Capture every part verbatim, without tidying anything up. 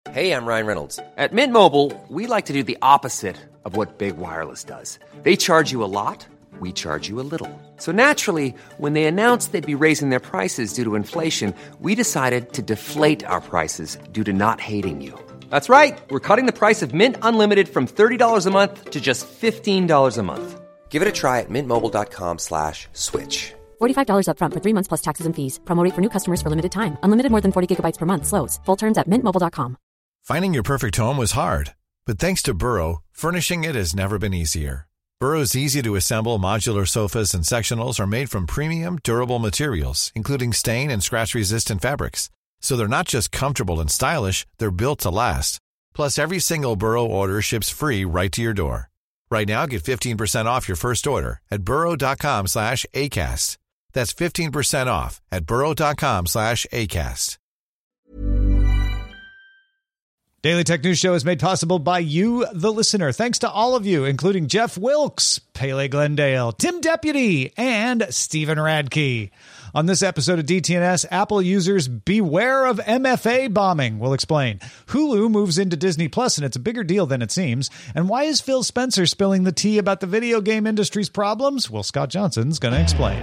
Hey, I'm Ryan Reynolds. At Mint Mobile, we like to do the opposite of what Big Wireless does. They charge you a lot, we charge you a little. So naturally, when they announced they'd be raising their prices due to inflation, we decided to deflate our prices due to not hating you. That's right. We're cutting the price of Mint Unlimited from thirty dollars a month to just fifteen dollars a month. Give it a try at mintmobile.com slash switch. forty-five dollars up front for three months plus taxes and fees. Promo rate for new customers for limited time. Unlimited more than forty gigabytes per month. Slows full terms at mint mobile dot com. Finding your perfect home was hard, but thanks to Burrow, furnishing it has never been easier. Burrow's easy-to-assemble modular sofas and sectionals are made from premium, durable materials, including stain and scratch-resistant fabrics. So they're not just comfortable and stylish, they're built to last. Plus, every single Burrow order ships free right to your door. Right now, get fifteen percent off your first order at burrow.com slash ACAST. That's fifteen percent off at burrow.com slash ACAST. Daily Tech News Show is made possible by you, the listener. Thanks to all of you, including Jeff Wilkes, Pele Glendale, Tim Deputy, and Stephen Radke. On this episode of D T N S, Apple users beware of M F A bombing. We'll explain. Hulu moves into Disney Plus, and it's a bigger deal than it seems. And why is Phil Spencer spilling the tea about the video game industry's problems? Well, Scott Johnson's going to explain.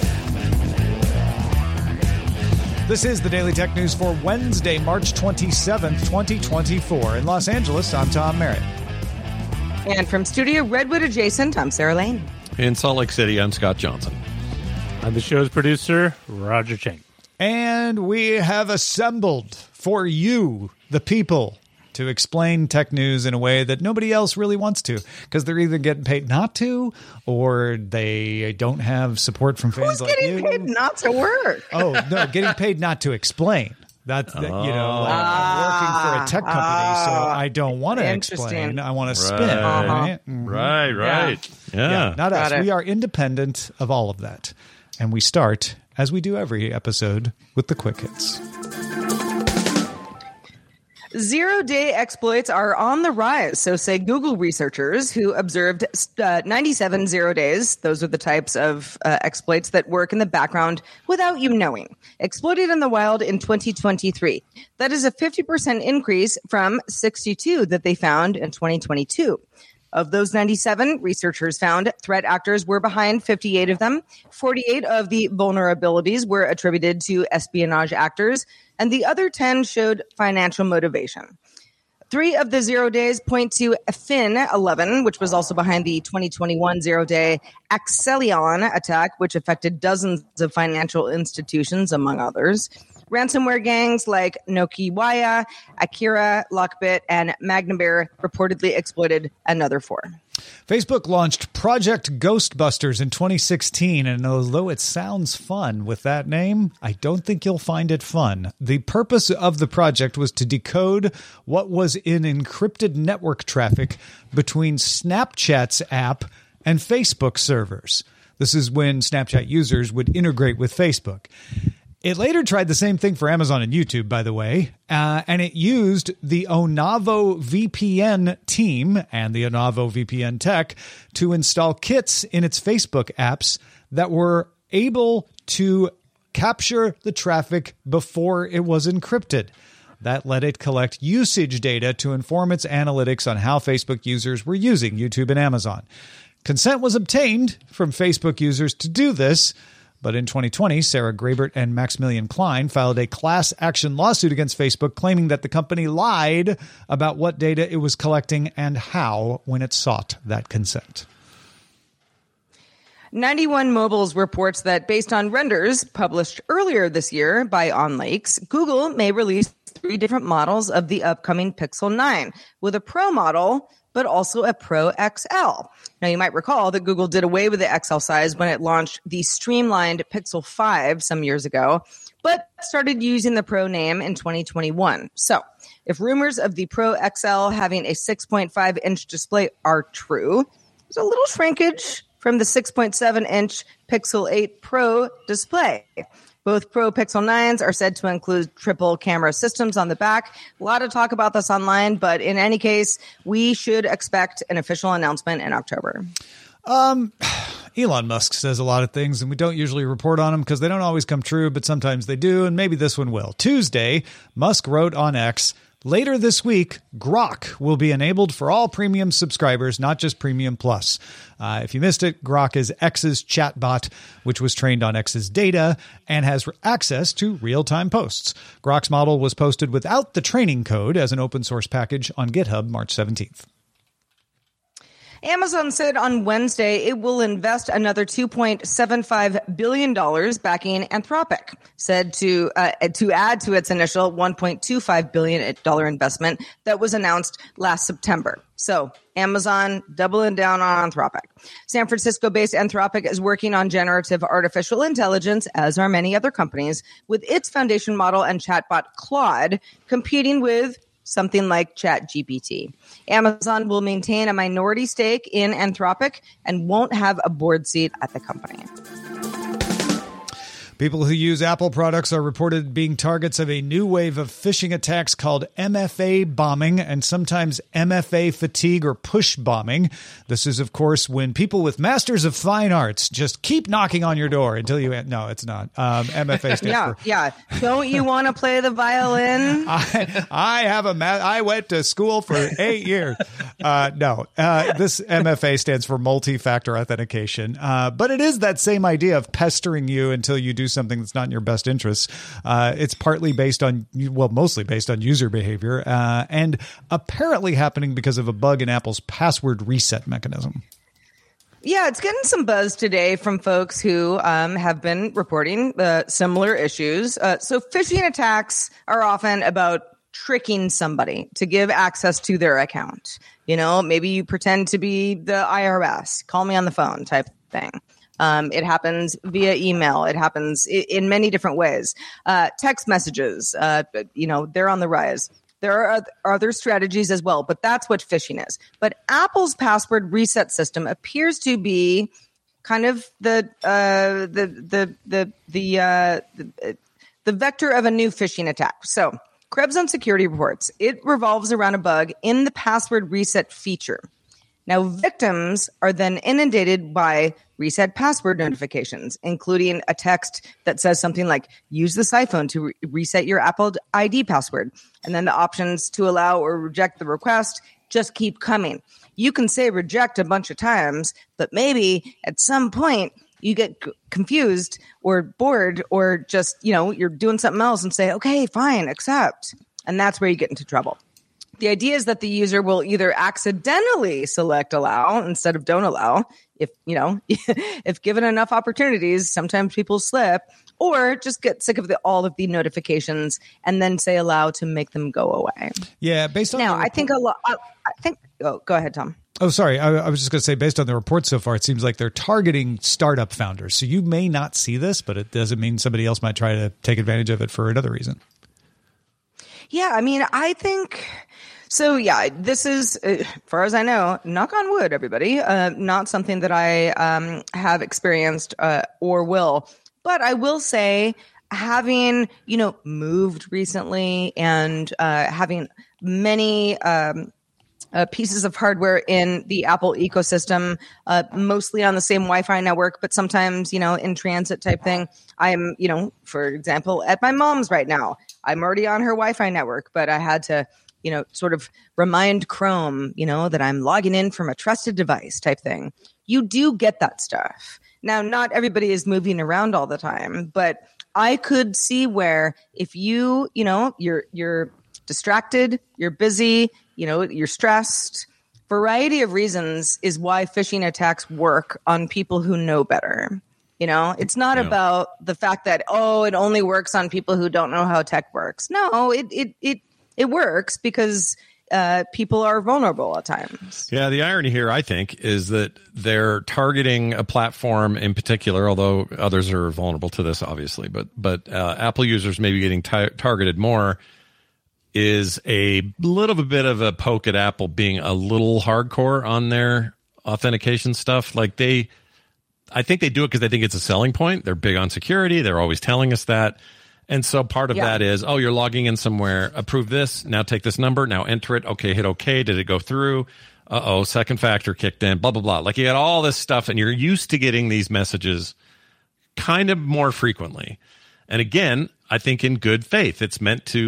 This is the Daily Tech News for Wednesday, March twenty-seventh, twenty twenty-four. In Los Angeles, I'm Tom Merritt. And from Studio Redwood Adjacent, I'm Sarah Lane. In Salt Lake City, I'm Scott Johnson. I'm the show's producer, Roger Chang. And we have assembled for you, the people, to explain tech news in a way that nobody else really wants to, because they're either getting paid not to, or they don't have support from fans Who's like you. getting paid not to work? Oh, no, getting paid not to explain. That's, that, you know, like I'm working for a tech company, so I don't want to explain. I want to spin. Right, Right, mm-hmm. right. right. Yeah. yeah. yeah not Got us. it. We are independent of all of that. And we start, as we do every episode, with the quick hits. Zero-day exploits are on the rise, so say Google researchers who observed uh, ninety-seven zero days. Those are the types of uh, exploits that work in the background without you knowing. Exploited in the wild in twenty twenty-three. That is a fifty percent increase from sixty-two that they found in twenty twenty-two. Of those ninety-seven, researchers found threat actors were behind fifty-eight of them. forty-eight of the vulnerabilities were attributed to espionage actors, and the other ten showed financial motivation. Three of the zero days point to Fin eleven, which was also behind the twenty twenty-one zero-day Axelion attack, which affected dozens of financial institutions, among others. Ransomware gangs like Nokiwaya, Akira, Lockbit, and Magnabear reportedly exploited another four. Facebook launched Project Ghostbusters in twenty sixteen, and although it sounds fun with that name, I don't think you'll find it fun. The purpose of the project was to decode what was in encrypted network traffic between Snapchat's app and Facebook servers. This is when Snapchat users would integrate with Facebook. It later tried the same thing for Amazon and YouTube, by the way, uh, and it used the Onavo V P N team and the Onavo V P N tech to install kits in its Facebook apps that were able to capture the traffic before it was encrypted. That let it collect usage data to inform its analytics on how Facebook users were using YouTube and Amazon. Consent was obtained from Facebook users to do this. But in twenty twenty, Sarah Grabert and Maximilian Klein filed a class action lawsuit against Facebook, claiming that the company lied about what data it was collecting and how when it sought that consent. ninety-one Mobiles reports that based on renders published earlier this year by OnLakes, Google may release three different models of the upcoming Pixel nine, with a Pro model but also a Pro X L. Now, you might recall that Google did away with the X L size when it launched the streamlined Pixel five some years ago, but started using the Pro name in twenty twenty-one. So, if rumors of the Pro X L having a six point five inch display are true, there's a little shrinkage from the six point seven inch Pixel eight Pro display. Both Pro Pixel nines are said to include triple camera systems on the back. A lot of talk about this online, but in any case, we should expect an official announcement in October. Um, Elon Musk says a lot of things, and we don't usually report on them because they don't always come true, but sometimes they do, and maybe this one will. Tuesday, Musk wrote on X, Later this week, Grok will be enabled for all premium subscribers, not just Premium Plus. Uh, if you missed it, Grok is X's chatbot, which was trained on X's data and has access to real-time posts. Grok's model was posted without the training code as an open source package on GitHub March seventeenth. Amazon said on Wednesday it will invest another two point seven five billion dollars backing Anthropic, said to uh, to add to its initial one point two five billion dollars investment that was announced last September. So Amazon doubling down on Anthropic. San Francisco-based Anthropic is working on generative artificial intelligence, as are many other companies, with its foundation model and chatbot Claude competing with something like ChatGPT. Amazon will maintain a minority stake in Anthropic and won't have a board seat at the company. People who use Apple products are reported being targets of a new wave of phishing attacks called M F A bombing and sometimes M F A fatigue or push bombing. This is, of course, when people with Masters of Fine Arts just keep knocking on your door until you... No, it's not. Um, M F A stands yeah, for... Yeah, Don't you want to play the violin? I, I have a... Ma- I went to school for eight years. Uh, no, uh, this M F A stands for multi-factor authentication. Uh, but it is that same idea of pestering you until you do something that's not in your best interests. Uh, it's partly based on, well, mostly based on user behavior, uh, and apparently happening because of a bug in Apple's password reset mechanism. Yeah, it's getting some buzz today from folks who um, have been reporting uh, similar issues. Uh, so phishing attacks are often about tricking somebody to give access to their account. You know, maybe you pretend to be the I R S, call me on the phone type thing. Um, it happens via email. It happens in, in many different ways. Uh, text messages, uh, you know, they're on the rise. There are other strategies as well, but that's what phishing is. But Apple's password reset system appears to be kind of the uh, the the the the, uh, the the vector of a new phishing attack. So, Krebs on Security reports it revolves around a bug in the password reset feature. Now, victims are then inundated by reset password notifications, including a text that says something like, use this iPhone to re- reset your Apple I D password. And then the options to allow or reject the request just keep coming. You can say reject a bunch of times, but maybe at some point you get c- confused or bored or just, you know, you're doing something else and say, okay, fine, accept. And that's where you get into trouble. The idea is that the user will either accidentally select allow instead of don't allow. If, you know, if given enough opportunities, sometimes people slip, or just get sick of the, all of the notifications and then say allow to make them go away. Yeah, based on now, the- I think a lot. I think. Oh, go ahead, Tom. Oh, sorry. I, I was just going to say, based on the report so far, it seems like they're targeting startup founders. So you may not see this, but it doesn't mean somebody else might try to take advantage of it for another reason. Yeah, I mean, I think. So, yeah, this is, as far as I know, knock on wood, everybody, uh, not something that I um, have experienced uh, or will. But I will say, having, you know, moved recently and uh, having many um, uh, pieces of hardware in the Apple ecosystem, uh, mostly on the same Wi-Fi network, but sometimes, you know, in transit type thing. I'm, you know, for example, at my mom's right now. I'm already on her Wi-Fi network, but I had to, you know, sort of remind Chrome, you know, that I'm logging in from a trusted device type thing. You do get that stuff. Now, not everybody is moving around all the time, but I could see where if you, you know, you're you're distracted, you're busy, you know, you're stressed, variety of reasons is why phishing attacks work on people who know better. You know, it's not yeah. about the fact that, oh, it only works on people who don't know how tech works. No, it it it It works because uh, people are vulnerable at times. Yeah, the irony here, I think, is that they're targeting a platform in particular, although others are vulnerable to this, obviously. But but uh, Apple users maybe getting t- targeted more is a little bit of a poke at Apple being a little hardcore on their authentication stuff. Like they, I think they do it because they think it's a selling point. They're big on security. They're always telling us that. And so part of yeah. that is, oh, you're logging in somewhere, approve this, now take this number, now enter it, okay, hit okay, did it go through? Uh-oh, second factor kicked in, blah, blah, blah. Like you got all this stuff, and you're used to getting these messages kind of more frequently. And again, I think in good faith, it's meant to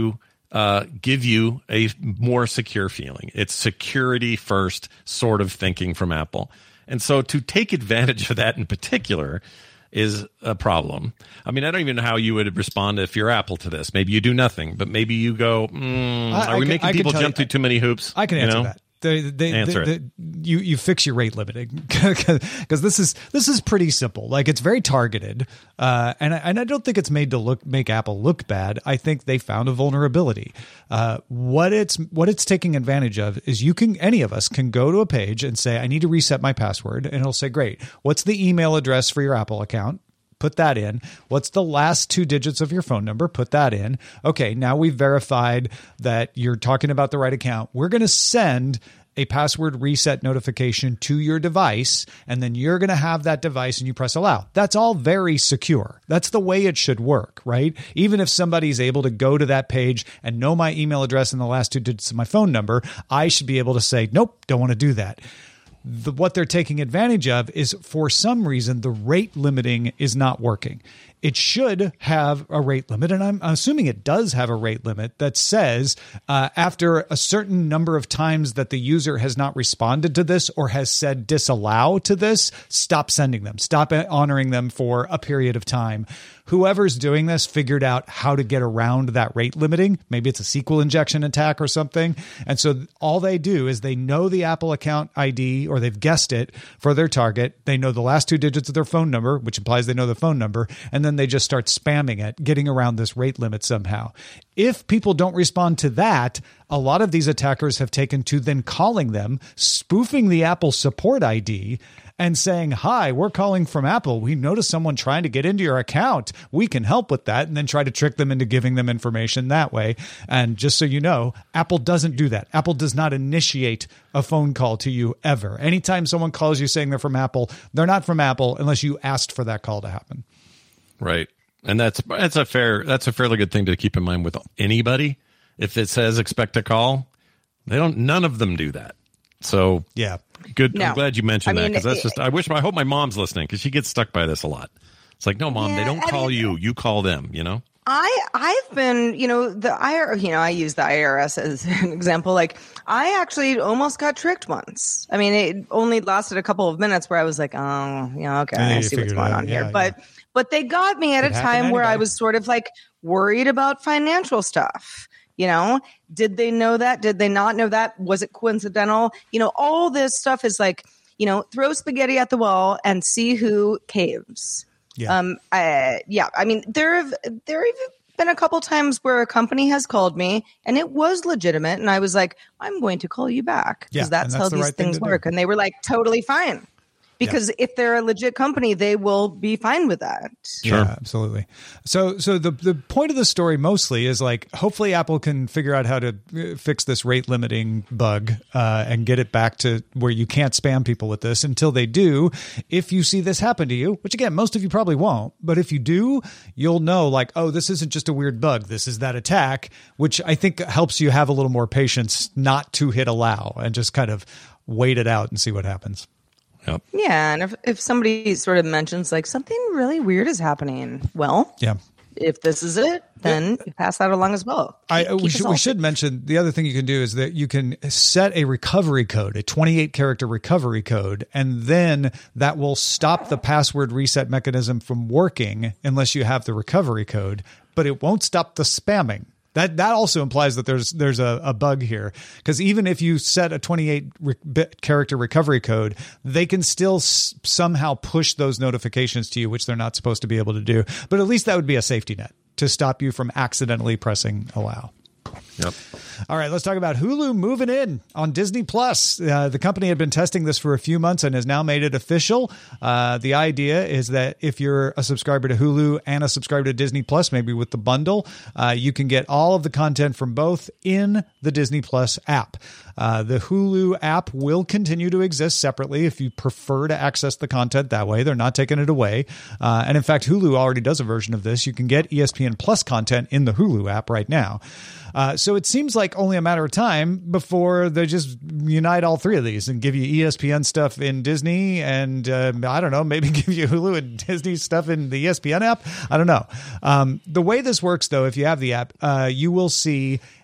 uh, give you a more secure feeling. It's security first sort of thinking from Apple. And so to take advantage of that in particular is a problem. I mean, I don't even know how you would respond if you're Apple to this. Maybe you do nothing, but maybe you go, mm, I, are I we can, making I people jump you, through too many hoops? I can answer you know? that. They, they, Answer they, it. they, you you fix your rate limiting because this is this is pretty simple. Like it's very targeted, uh, and I, and I don't think it's made to look make Apple look bad. I think they found a vulnerability. Uh, what it's what it's taking advantage of is you can any of us can go to a page and say I need to reset my password, and it'll say great. What's the email address for your Apple account? Put that in. What's the last two digits of your phone number? Put that in. Okay, now we've verified that you're talking about the right account. We're going to send a password reset notification to your device, and then you're going to have that device and you press allow. That's all very secure. That's the way it should work, right? Even if somebody's able to go to that page and know my email address and the last two digits of my phone number, I should be able to say, nope, don't want to do that. The, what they're taking advantage of is for some reason, the rate limiting is not working. It should have a rate limit, and I'm assuming it does have a rate limit that says uh, after a certain number of times that the user has not responded to this or has said disallow to this, stop sending them, stop honoring them for a period of time. Whoever's doing this figured out how to get around that rate limiting. Maybe it's a S Q L injection attack or something. And so all they do is they know the Apple account I D, or they've guessed it for their target. They know the last two digits of their phone number, which implies they know the phone number. And then they just start spamming it, getting around this rate limit somehow. If people don't respond to that, a lot of these attackers have taken to then calling them, spoofing the Apple support I D, and saying, hi, we're calling from Apple. We noticed someone trying to get into your account. We can help with that. And then try to trick them into giving them information that way. And just so you know, Apple doesn't do that. Apple does not initiate a phone call to you ever. Anytime someone calls you saying they're from Apple, they're not from Apple unless you asked for that call to happen. Right. And that's that's a fair that's a fairly good thing to keep in mind with anybody. If it says expect a call, they don't none of them do that. So yeah. Good. No. I'm glad you mentioned I that mean, because that's it, just. I wish. I hope my mom's listening because she gets stuck by this a lot. It's like, no, mom, yeah, they don't I call mean, you. You call them. You know. I I've been, you know, the I R, you know, I use the I R S as an example. Like, I actually almost got tricked once. I mean, it only lasted a couple of minutes where I was like, oh, yeah, okay, I see what's going on here. Yeah, but yeah. but they got me at It a time where I anyway. was sort of like worried about financial stuff. You know, did they know that? Did they not know that? Was it coincidental? You know, all this stuff is like, you know, throw spaghetti at the wall and see who caves. Yeah. Um. I, yeah. I mean, there have there have been a couple times where a company has called me and it was legitimate, and I was like, I'm going to call you back Yeah, because that's, and how that's the these right thing things to do. work. And they were like, totally fine. Because if they're a legit company, they will be fine with that. Sure. Yeah, absolutely. So, so the the point of the story mostly is like, hopefully Apple can figure out how to uh, fix this rate limiting bug uh, and get it back to where you can't spam people with this. Until they do, if you see this happen to you, which again, most of you probably won't, but if you do, you'll know like, oh, this isn't just a weird bug. This is that attack, which I think helps you have a little more patience not to hit allow and just kind of wait it out and see what happens. Yep. Yeah. And if, if somebody sort of mentions like something really weird is happening, well, Yeah. if this is it, then you pass that along as well. I, Keep- we, keep should, us we all should mention the other thing you can do is that you can set a recovery code, a twenty-eight character recovery code, and then that will stop the password reset mechanism from working unless you have the recovery code, but it won't stop the spamming. That that also implies that there's there's a, a bug here, because even if you set a twenty-eight re- bit character recovery code, they can still s- somehow push those notifications to you, which they're not supposed to be able to do. But at least that would be a safety net to stop you from accidentally pressing allow. Yep. All right, let's talk about Hulu moving in on Disney Plus. Uh, the company had been testing this for a few months and has now made it official. Uh, the idea is that if you're a subscriber to Hulu and a subscriber to Disney Plus, maybe with the bundle, uh, you can get all of the content from both in the Disney Plus app. Uh, the Hulu app will continue to exist separately if you prefer to access the content that way. They're not taking it away. Uh, and in fact, Hulu already does a version of this. You can get E S P N Plus content in the Hulu app right now. Uh, so it seems like only a matter of time before they just unite all three of these and give you E S P N stuff in Disney and, uh, I don't know, maybe give you Hulu and Disney stuff in the E S P N app. I don't know. Um, the way this works, though, if you have the app, uh, you will see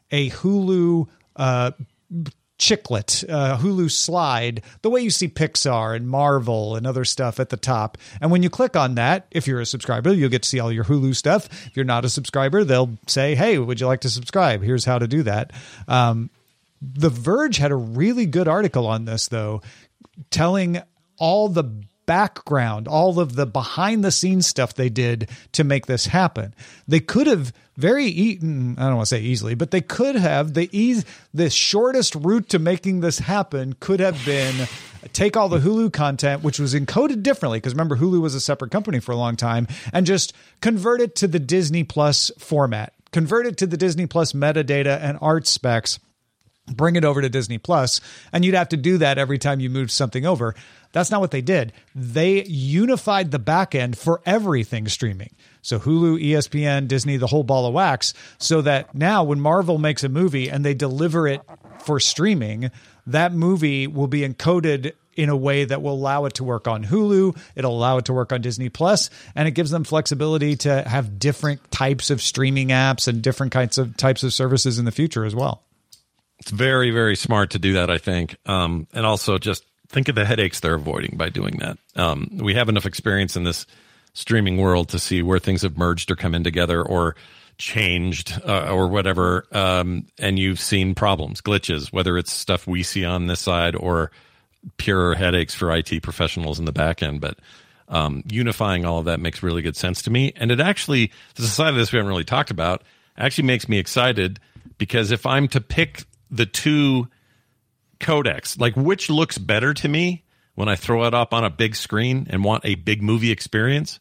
a Hulu uh, chiclet, uh, Hulu slide, the way you see Pixar and Marvel and other stuff at the top. And when you click on that, if you're a subscriber, you'll get to see all your Hulu stuff. If you're not a subscriber, they'll say, hey, would you like to subscribe? Here's how to do that. Um, The Verge had a really good article on this, though, telling all the background, all of the behind the scenes stuff they did to make this happen. They could have very eaten, I don't want to say easily, but they could have the ease, the shortest route to making this happen could have been take all the Hulu content, which was encoded differently, because remember, Hulu was a separate company for a long time, and just convert it to the Disney Plus format, convert it to the Disney Plus metadata and art specs, bring it over to Disney Plus, and you'd have to do that every time you moved something over. That's not what they did. They unified the back end for everything streaming. So Hulu, E S P N, Disney, the whole ball of wax, so that now when Marvel makes a movie and they deliver it for streaming, that movie will be encoded in a way that will allow it to work on Hulu. It'll allow it to work on Disney Plus, and it gives them flexibility to have different types of streaming apps and different kinds of types of services in the future as well. It's very, very smart to do that, I think. Um, and also just think of the headaches they're avoiding by doing that. Um, we have enough experience in this streaming world to see where things have merged or come in together or changed uh, or whatever. Um, and you've seen problems, glitches, whether it's stuff we see on this side or pure headaches for I T professionals in the back end. But um, unifying all of that makes really good sense to me. And it actually, the side of this we haven't really talked about, actually makes me excited, because if I'm to pick the two codecs, like which looks better to me when I throw it up on a big screen and want a big movie experience,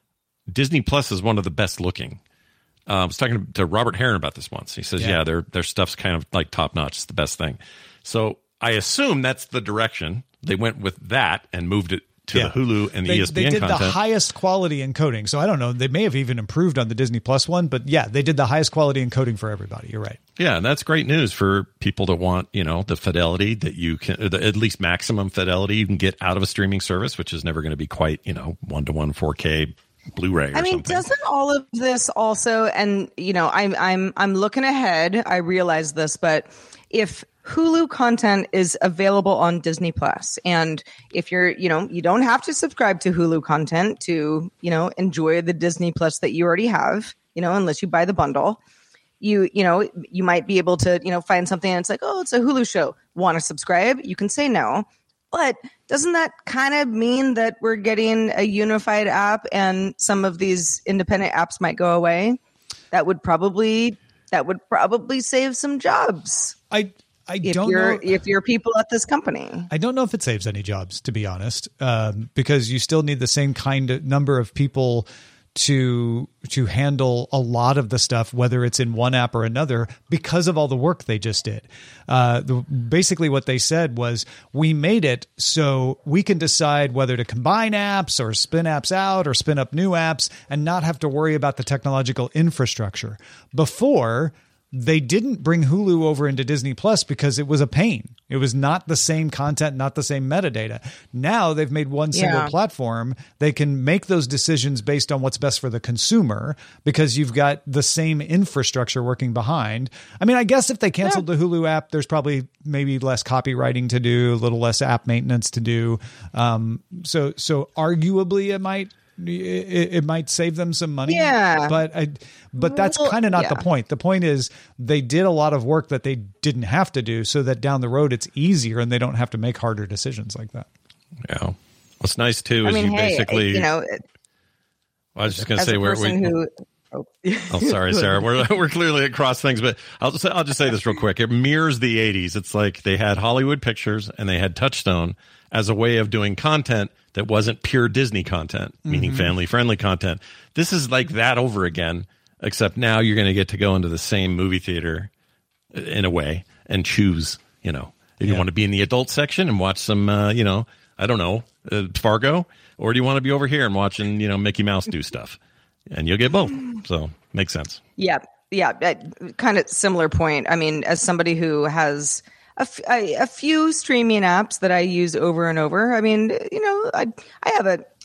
Disney Plus is one of the best looking. Uh, I was talking to Robert Heron about this once. He says, yeah, yeah their their stuff's kind of like top notch. It's the best thing. So I assume that's the direction. They went with that and moved it to yeah. the Hulu and the they, E S P N They did content. The highest quality encoding. So I don't know. They may have even improved on the Disney Plus one, but yeah, they did the highest quality encoding for everybody. You're right. Yeah, and that's great news for people that want, you know, the fidelity that you can, the, at least maximum fidelity you can get out of a streaming service, which is never going to be quite, you know, one-to-one four K Blu-ray or I mean, something. doesn't all of this also, and, you know, I'm, I'm, I'm looking ahead. I realize this, but if Hulu content is available on Disney Plus, and if you're, you know, you don't have to subscribe to Hulu content to, you know, enjoy the Disney Plus that you already have, you know, unless you buy the bundle. You, you know, you might be able to, you know, find something and it's like, oh, it's a Hulu show. Want to subscribe? You can say no. But doesn't that kind of mean that we're getting a unified app and some of these independent apps might go away? That would probably, that would probably save some jobs. I, I if don't you're, know if you're people at this company. I don't know if it saves any jobs, to be honest, um, because you still need the same kind of number of people to to handle a lot of the stuff, whether it's in one app or another, because of all the work they just did. Uh, the, basically what they said was, we made it so we can decide whether to combine apps or spin apps out or spin up new apps and not have to worry about the technological infrastructure. Before, they didn't bring Hulu over into Disney Plus because it was a pain. It was not the same content, not the same metadata. Now they've made one single Yeah. platform. They can make those decisions based on what's best for the consumer because you've got the same infrastructure working behind. I mean, I guess if they canceled yeah. the Hulu app, there's probably maybe less copywriting to do, a little less app maintenance to do. Um, so, so arguably it might, It, it might save them some money, yeah. But I, but that's well, kind of not yeah. the point. The point is they did a lot of work that they didn't have to do, so that down the road it's easier and they don't have to make harder decisions like that. Yeah, what's nice too I is mean, you hey, basically. you know, I was just going to as say a where person we. who, oh. oh, sorry, Sarah. We're we're clearly across things, but I'll just I'll just say this real quick. It mirrors the eighties. It's like they had Hollywood Pictures and they had Touchstone as a way of doing content that wasn't pure Disney content, meaning mm-hmm. family-friendly content. This is like that over again, except now you're going to get to go into the same movie theater in a way and choose, you know, if you yeah. want to be in the adult section and watch some, uh, you know, I don't know, uh, Fargo, or do you want to be over here and watching, you know, Mickey Mouse do stuff? And you'll get both. So makes sense. Yeah. Yeah. Kind of similar point. I mean, as somebody who has A, f- a, a few streaming apps that I use over and over. I mean, you know, I I have a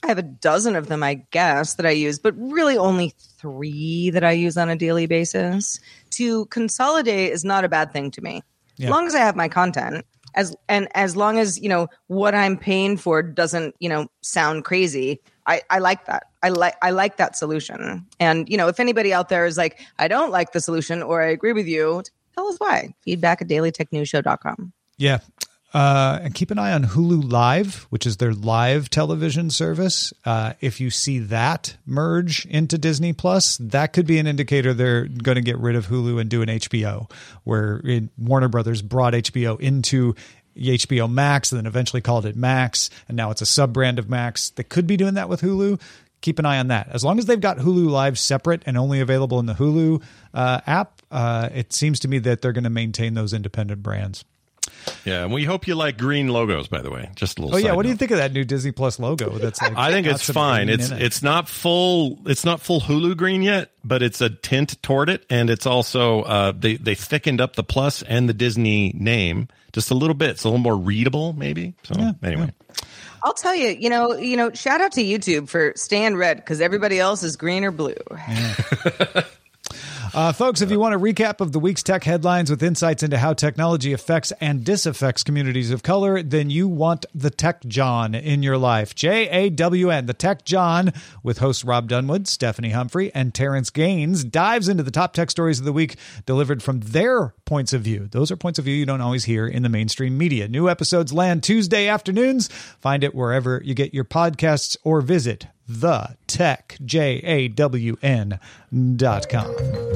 I have a dozen of them, I guess, that I use, but really only three that I use on a daily basis. To consolidate is not a bad thing to me. Yeah. As long as I have my content, as and as long as, you know, what I'm paying for doesn't, you know, sound crazy, I, I like that. I like I like that solution. And, you know, if anybody out there is like, I don't like the solution or I agree with you, tell us why. Feedback at daily tech news show dot com. Yeah. Uh, and keep an eye on Hulu Live, which is their live television service. Uh, if you see that merge into Disney Plus, that could be an indicator they're going to get rid of Hulu and do an H B O, where it, Warner Brothers brought H B O into H B O Max and then eventually called it Max, and now it's a sub-brand of Max. They could be doing that with Hulu. Keep an eye on that. As long as they've got Hulu Live separate and only available in the Hulu uh, app, uh, it seems to me that they're going to maintain those independent brands. Yeah, and we hope you like green logos, by the way. Just a little. Oh yeah, side what do you note. think of that new Disney Plus logo? That's like I think it's fine. It's it. it's not full. It's not full Hulu green yet, but it's a tint toward it, and it's also uh, they they thickened up the plus and the Disney name just a little bit. It's a little more readable, maybe. So yeah, anyway. Yeah. I'll tell you, you know, you know, shout out to YouTube for staying red because everybody else is green or blue. Yeah. Uh, folks, if you want a recap of the week's tech headlines with insights into how technology affects and disaffects communities of color, then you want the Tech John in your life. J A W N, the Tech John, with hosts Rob Dunwood, Stephanie Humphrey, and Terrence Gaines, dives into the top tech stories of the week delivered from their points of view. Those are points of view you don't always hear in the mainstream media. New episodes land Tuesday afternoons. Find it wherever you get your podcasts or visit the tech, J A W N dot com.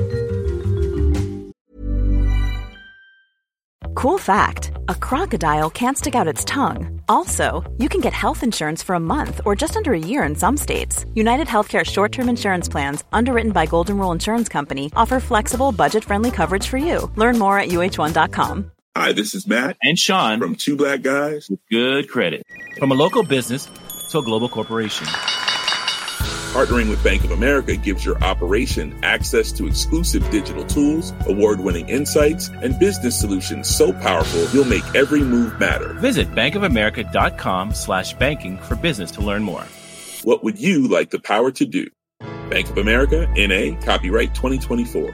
Cool fact, a crocodile can't stick out its tongue. Also, you can get health insurance for a month or just under a year in some states. United Healthcare short-term insurance plans, underwritten by Golden Rule Insurance Company, offer flexible, budget-friendly coverage for you. Learn more at U H one dot com. Hi, this is Matt and Sean from Two Black Guys with Good Credit. From a local business to a global corporation, partnering with Bank of America gives your operation access to exclusive digital tools, award-winning insights, and business solutions so powerful you'll make every move matter. Visit bankofamerica.com slash banking for business to learn more. What would you like the power to do? Bank of America, N A, copyright twenty twenty-four.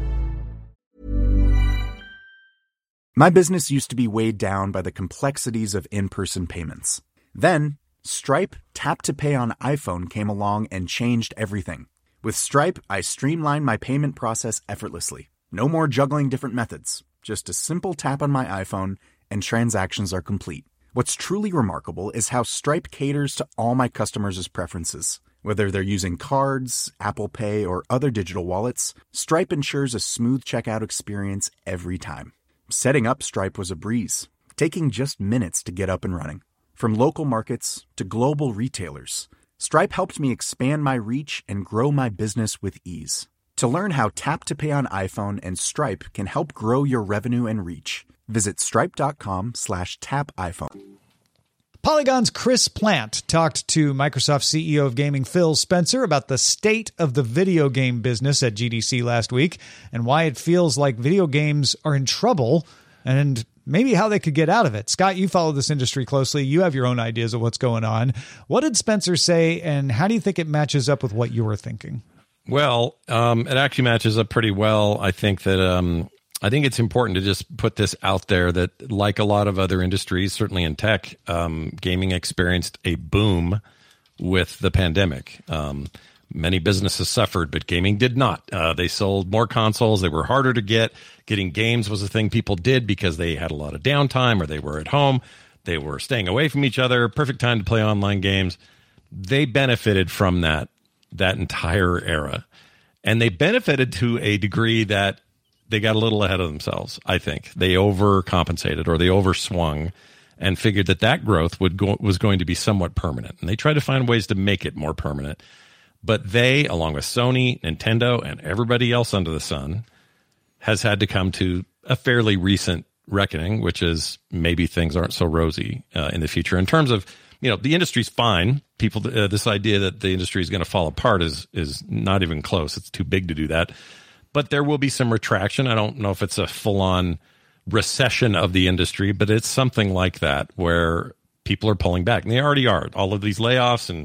My business used to be weighed down by the complexities of in-person payments. Then, Stripe Tap to Pay on iPhone came along and changed everything. With Stripe, I streamlined my payment process effortlessly. No more juggling different methods. Just a simple tap on my iPhone and transactions are complete. What's truly remarkable is how Stripe caters to all my customers' preferences. Whether they're using cards, Apple Pay, or other digital wallets, Stripe ensures a smooth checkout experience every time. Setting up Stripe was a breeze, taking just minutes to get up and running. From local markets to global retailers, Stripe helped me expand my reach and grow my business with ease. To learn how Tap to Pay on iPhone and Stripe can help grow your revenue and reach, visit stripe.com slash tap iPhone. Polygon's Chris Plant talked to Microsoft C E O of gaming Phil Spencer about the state of the video game business at G D C last week and why it feels like video games are in trouble and maybe how they could get out of it. Scott, you follow this industry closely. You have your own ideas of what's going on. What did Spencer say, and how do you think it matches up with what you were thinking? Well, um, it actually matches up pretty well. I think that um, I think it's important to just put this out there that, like a lot of other industries, certainly in tech, um, gaming experienced a boom with the pandemic. Um, many businesses suffered, but gaming did not. Uh, they sold more consoles. They were harder to get. Getting games was a thing people did because they had a lot of downtime or they were at home. They were staying away from each other. Perfect time to play online games. They benefited from that, that entire era. And they benefited to a degree that they got a little ahead of themselves, I think. They overcompensated or they overswung and figured that that growth would go, was going to be somewhat permanent. And they tried to find ways to make it more permanent. But they, along with Sony, Nintendo, and everybody else under the sun, has had to come to a fairly recent reckoning, which is maybe things aren't so rosy uh, in the future. In terms of, you know, the industry's fine. People, uh, this idea that the industry is going to fall apart is is not even close. It's too big to do that. But there will be some retraction. I don't know if it's a full-on recession of the industry, but it's something like that where people are pulling back. And they already are. All of these layoffs and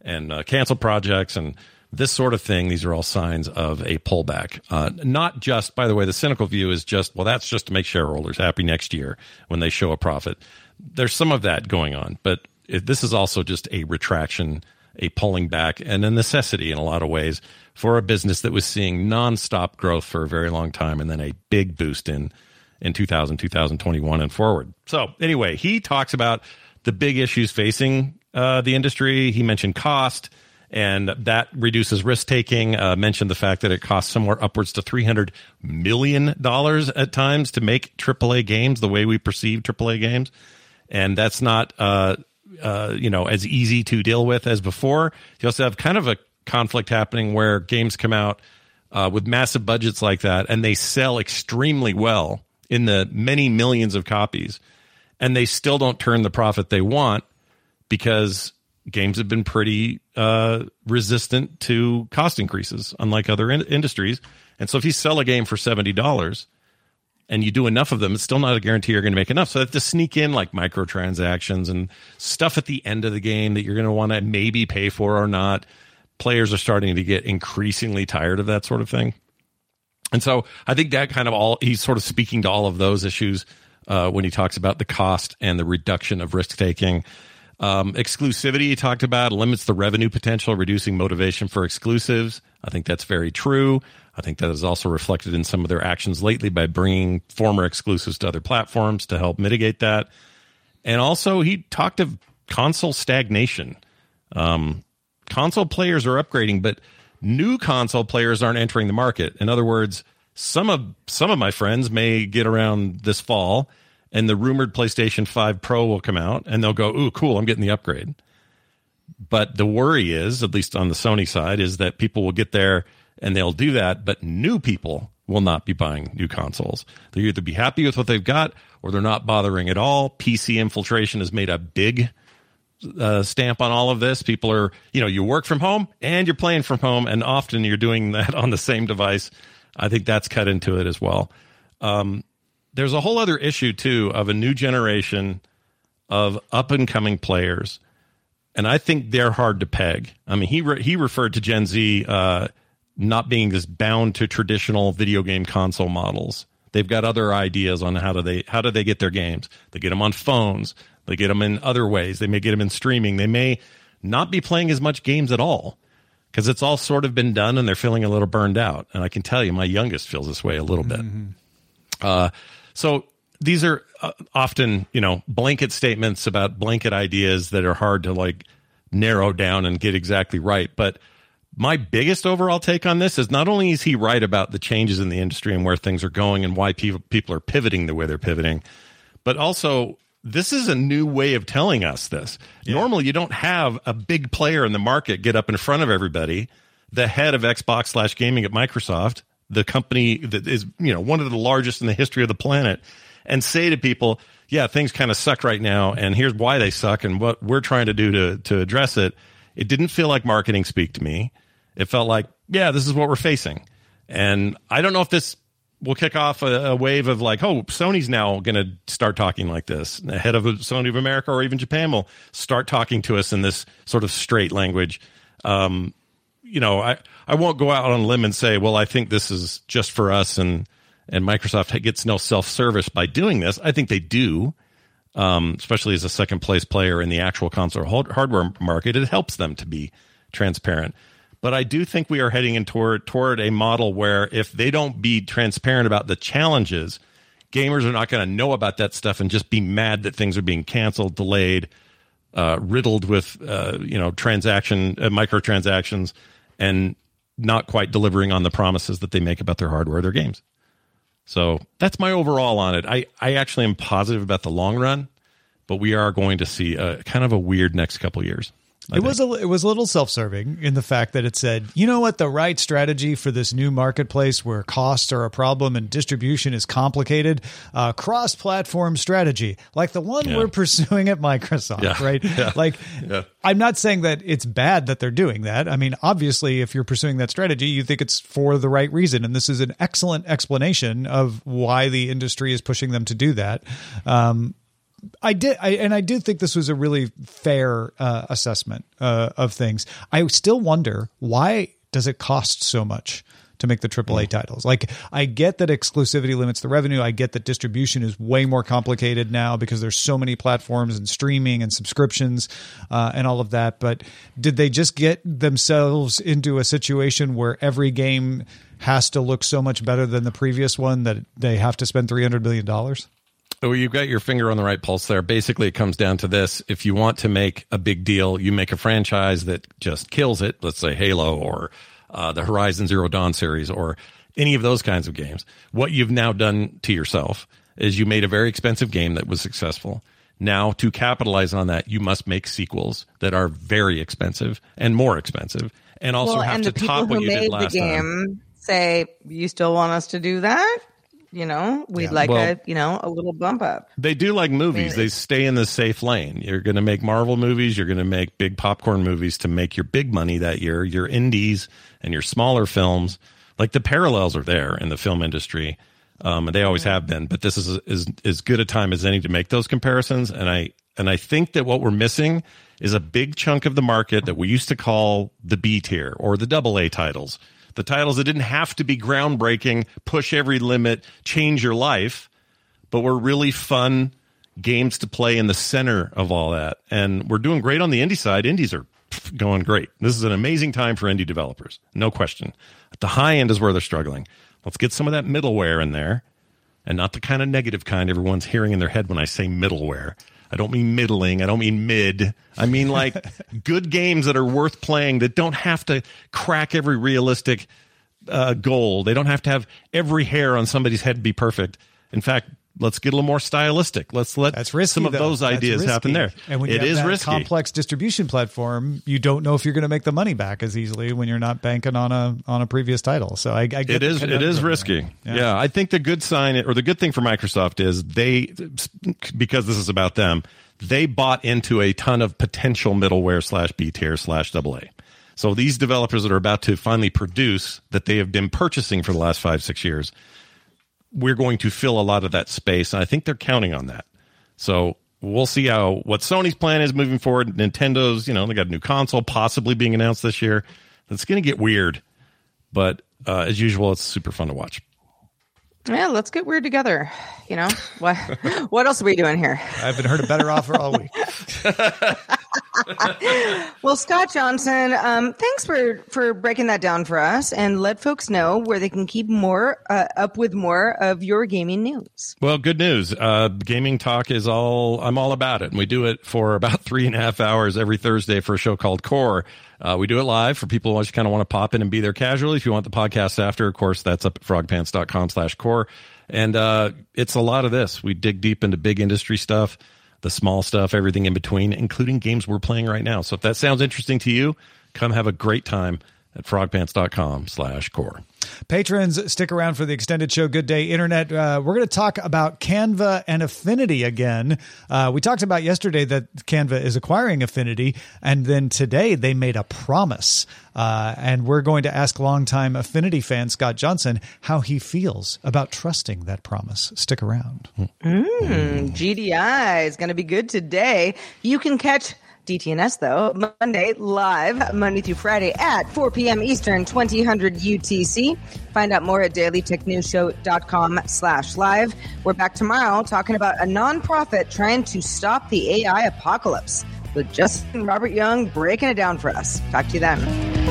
and uh, cancel projects and this sort of thing. These are all signs of a pullback. Uh, not just, by the way, the cynical view is just, well, that's just to make shareholders happy next year when they show a profit. There's some of that going on, but it, this is also just a retraction, a pulling back, and a necessity in a lot of ways for a business that was seeing nonstop growth for a very long time and then a big boost in in two thousand, two thousand twenty-one and forward. So anyway, he talks about the big issues facing uh, the industry. He mentioned cost, and that reduces risk-taking, uh, mentioned the fact that it costs somewhere upwards to three hundred million dollars at times to make triple A games the way we perceive triple A games. And that's not, uh, uh, you know, as easy to deal with as before. You also have kind of a conflict happening where games come out uh, with massive budgets like that, and they sell extremely well in the many millions of copies, and they still don't turn the profit they want because games have been pretty uh, resistant to cost increases, unlike other in- industries. And so if you sell a game for seventy dollars and you do enough of them, it's still not a guarantee you're going to make enough. So they have to sneak in like microtransactions and stuff at the end of the game that you're going to want to maybe pay for or not. Players are starting to get increasingly tired of that sort of thing. And so I think that kind of all, he's sort of speaking to all of those issues uh, when he talks about the cost and the reduction of risk-taking. Um, exclusivity, he talked about, limits the revenue potential, reducing motivation for exclusives. I think that's very true. I think that is also reflected in some of their actions lately by bringing former exclusives to other platforms to help mitigate that. And also he talked of console stagnation. Um, console players are upgrading, but new console players aren't entering the market. In other words, some of some of my friends may get around this fall and the rumored PlayStation five Pro will come out and they'll go, ooh, cool, I'm getting the upgrade. But the worry is, at least on the Sony side, is that people will get there and they'll do that, but new people will not be buying new consoles. They'll either be happy with what they've got or they're not bothering at all. P C infiltration has made a big Uh, stamp on all of this. People are, you know, you work from home and you're playing from home, and often you're doing that on the same device. I think that's cut into it as well. Um, there's a whole other issue, too, of a new generation of up-and-coming players, and I think they're hard to peg. I mean, he re- he referred to Gen Z uh, not being this bound to traditional video game console models. They've got other ideas on how do they how do they get their games. They get them on phones. They get them in other ways. They may get them in streaming. They may not be playing as much games at all because it's all sort of been done and they're feeling a little burned out. And I can tell you, my youngest feels this way a little bit. Mm-hmm. Uh, so these are uh, often, you know, blanket statements about blanket ideas that are hard to like narrow down and get exactly right. But my biggest overall take on this is not only is he right about the changes in the industry and where things are going and why people people are pivoting the way they're pivoting, but also this is a new way of telling us this. Yeah. Normally, you don't have a big player in the market get up in front of everybody, the head of Xbox slash gaming at Microsoft, the company that is, you know, one of the largest in the history of the planet, and say to people, yeah, things kind of suck right now, and here's why they suck and what we're trying to do to, to address it. It didn't feel like marketing speak to me. It felt like, yeah, this is what we're facing. And I don't know if this will kick off a, a wave of like, oh, Sony's now going to start talking like this. The head of Sony of America or even Japan will start talking to us in this sort of straight language. Um, you know, I, I won't go out on a limb and say, well, I think this is just for us and, and Microsoft gets no self-service by doing this. I think they do, um, especially as a second place player in the actual console hardware market. It helps them to be transparent. But I do think we are heading in toward, toward a model where if they don't be transparent about the challenges, gamers are not going to know about that stuff and just be mad that things are being canceled, delayed, uh, riddled with uh, you know transaction uh, microtransactions, and not quite delivering on the promises that they make about their hardware, their games. So that's my overall on it. I, I actually am positive about the long run, but we are going to see a kind of a weird next couple of years. I it think. was a it was a little self-serving in the fact that it said, you know what, the right strategy for this new marketplace where costs are a problem and distribution is complicated, uh, cross-platform strategy like the one Yeah. we're pursuing at Microsoft, Yeah. right? Yeah. Like, Yeah. I'm not saying that it's bad that they're doing that. I mean, obviously, if you're pursuing that strategy, you think it's for the right reason, and this is an excellent explanation of why the industry is pushing them to do that. Um, I did, I, and I do think this was a really fair uh, assessment uh, of things. I still wonder, why does it cost so much to make the triple A titles? Like, I get that exclusivity limits the revenue. I get that distribution is way more complicated now because there's so many platforms and streaming and subscriptions uh, and all of that. But did they just get themselves into a situation where every game has to look so much better than the previous one that they have to spend three hundred million dollars? Oh, you've got your finger on the right pulse there. Basically, it comes down to this. If you want to make a big deal, you make a franchise that just kills it. Let's say Halo or uh, the Horizon Zero Dawn series or any of those kinds of games. What you've now done to yourself is you made a very expensive game that was successful. Now, to capitalize on that, you must make sequels that are very expensive and more expensive, and also well, have and to the people top what who you did made last the game time. Say, you still want us to do that? You know, we'd Yeah. like Well, a, you know, a little bump up. They do like movies. Yeah. They stay in the safe lane. You're going to make Marvel movies. You're going to make big popcorn movies to make your big money that year, your indies and your smaller films. Like, the parallels are there in the film industry. Um, and they always have been, but this is is as good a time as any to make those comparisons. And I and I think that what we're missing is a big chunk of the market that we used to call the B tier or the double A titles. The titles that didn't have to be groundbreaking, push every limit, change your life, but were really fun games to play in the center of all that. And we're doing great on the indie side. Indies are going great. This is an amazing time for indie developers, no question. At the high end is where they're struggling. Let's get some of that middleware in there, and not the kind of negative kind everyone's hearing in their head when I say middleware. I don't mean middling. I don't mean mid. I mean like good games that are worth playing, that don't have to crack every realistic uh, goal. They don't have to have every hair on somebody's head be perfect. In fact, let's get a little more stylistic. Let's let That's risky, some of though. those That's ideas risky. happen there. And when you it have is that risky. complex distribution platform, you don't know if you're going to make the money back as easily when you're not banking on a on a previous title. So I, I get It the is it conundrum is there. risky. Yeah. Yeah. I think the good sign or the good thing for Microsoft is they, because this is about them, they bought into a ton of potential middleware slash B tier slash double A. So these developers that are about to finally produce that they have been purchasing for the last five, six years, we're going to fill a lot of that space. And I think they're counting on that. So we'll see how what Sony's plan is moving forward. Nintendo's, you know, they got a new console possibly being announced this year. It's going to get weird. But uh, as usual, it's super fun to watch. Yeah, let's get weird together. You know, what what else are we doing here? I haven't heard a better offer all week. Well, Scott Johnson, um, thanks for, for breaking that down for us, and let folks know where they can keep more uh, up with more of your gaming news. Well, good news. Uh, gaming talk is all, I'm all about it. And we do it for about three and a half hours every Thursday for a show called Core. Uh, we do it live for people who just kind of want to pop in and be there casually. If you want the podcast after, of course, that's up at frogpants.com slash core. And uh, it's a lot of this. We dig deep into big industry stuff, the small stuff, everything in between, including games we're playing right now. So if that sounds interesting to you, come have a great time at frogpants.com slash core. Patrons, stick around for the extended show. Good Day Internet. Uh, we're going to talk about Canva and Affinity again. Uh, we talked about yesterday that Canva is acquiring Affinity, and then today they made a promise. Uh, and we're going to ask longtime Affinity fan Scott Johnson how he feels about trusting that promise. Stick around. Mm, G D I is going to be good today. You can catch D T N S, though, Monday live, Monday through Friday at four p.m. Eastern, twenty hundred U T C. Find out more at dailytechnewsshow.com slash live. We're back tomorrow talking about a nonprofit trying to stop the A I apocalypse with Justin Robert Young breaking it down for us. Talk to you then.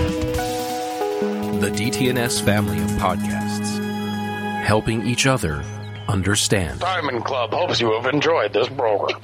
The D T N S family of podcasts, helping each other understand. Diamond Club hopes you have enjoyed this program.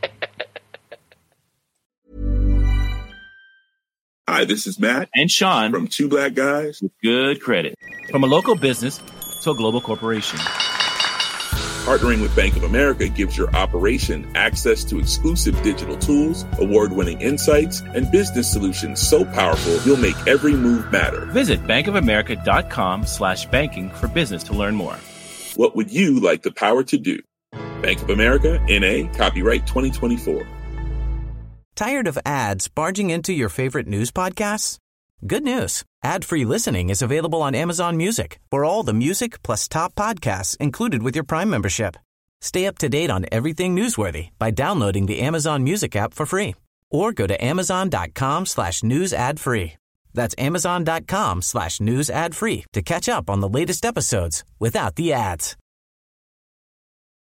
Hi, this is Matt and Sean from Two Black Guys with Good Credit. From a local business to a global corporation, partnering with Bank of America gives your operation access to exclusive digital tools, award-winning insights, and business solutions so powerful you'll make every move matter. Visit bankofamerica.com slash banking for business to learn more. What would you like the power to do? Bank of America, N A, copyright twenty twenty-four. Tired of ads barging into your favorite news podcasts? Good news. Ad-free listening is available on Amazon Music for all the music plus top podcasts included with your Prime membership. Stay up to date on everything newsworthy by downloading the Amazon Music app for free or go to amazon.com slash news ad free. That's amazon.com slash news ad free to catch up on the latest episodes without the ads.